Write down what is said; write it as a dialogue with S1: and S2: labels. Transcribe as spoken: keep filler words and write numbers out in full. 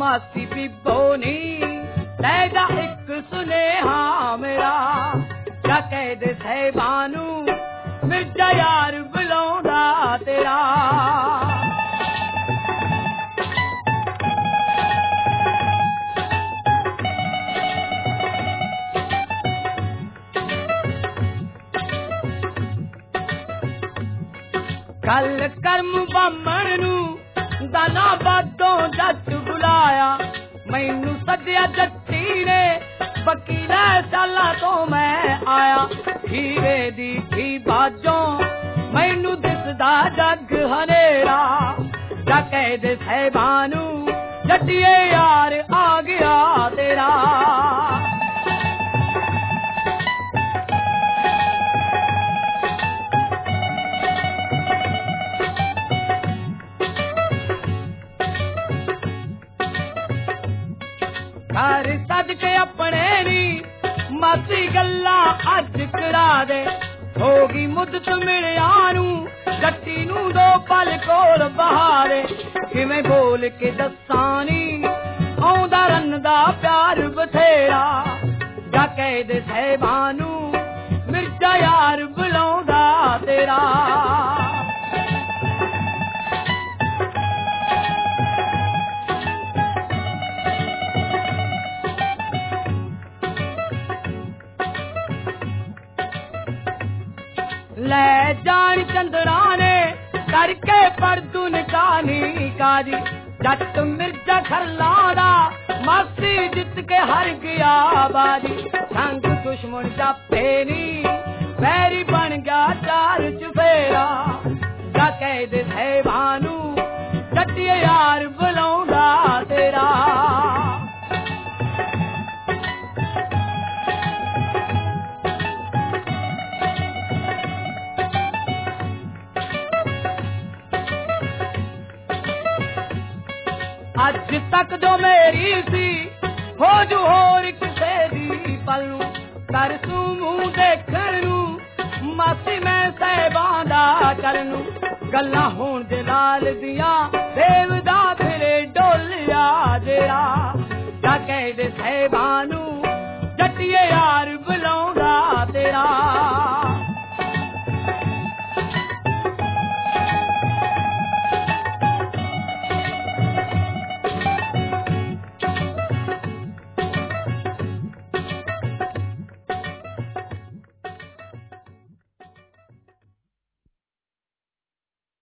S1: मासी बीबो नी तेरा एक सुनेहा मेरा क्या कह दे सहबानू मिर्जा यार बुलाउंदा तेरा गल कर्म बामण नू दाना बातों जट बुलाया मैनू सदिया जट्टी ने वकील साला तो मैं आया हीरे दी थी बाजों मैनू दिसदा जग हनेरा क्या कह दे सहबानू जट्टिए यार आ गया तेरा घर सदके अपने नी मासी गल्ला अज करा दे होगी मुद्दत मिलिया नू जट्टी नू दो पल कोल बहा दे किवें बोल के दसानी आउंदा रन्नदा प्यार बथेरा जा कह दे सहबानू मिर्जा यार बुलाउंदा तेरा ले जान चंद्रा ने करके परदुन कानी काजी जट मिर्जा खरलादा मासी जित के हर गया बाजी संग दुश्मन जापे नी वैरी बन गया चार चुफेरा जा कह दे सहबानू जट्टिए यार बुलाउंदा तेरा अज तक जो मेरी सी हो जो होर किसे दी पलू तरसू मुंह देखण नू मासी मैं सहबां दा करनू गल्लां होण दे लाल दियां देवदा फिरे डोलिया जेरा जा कह दे सहबानू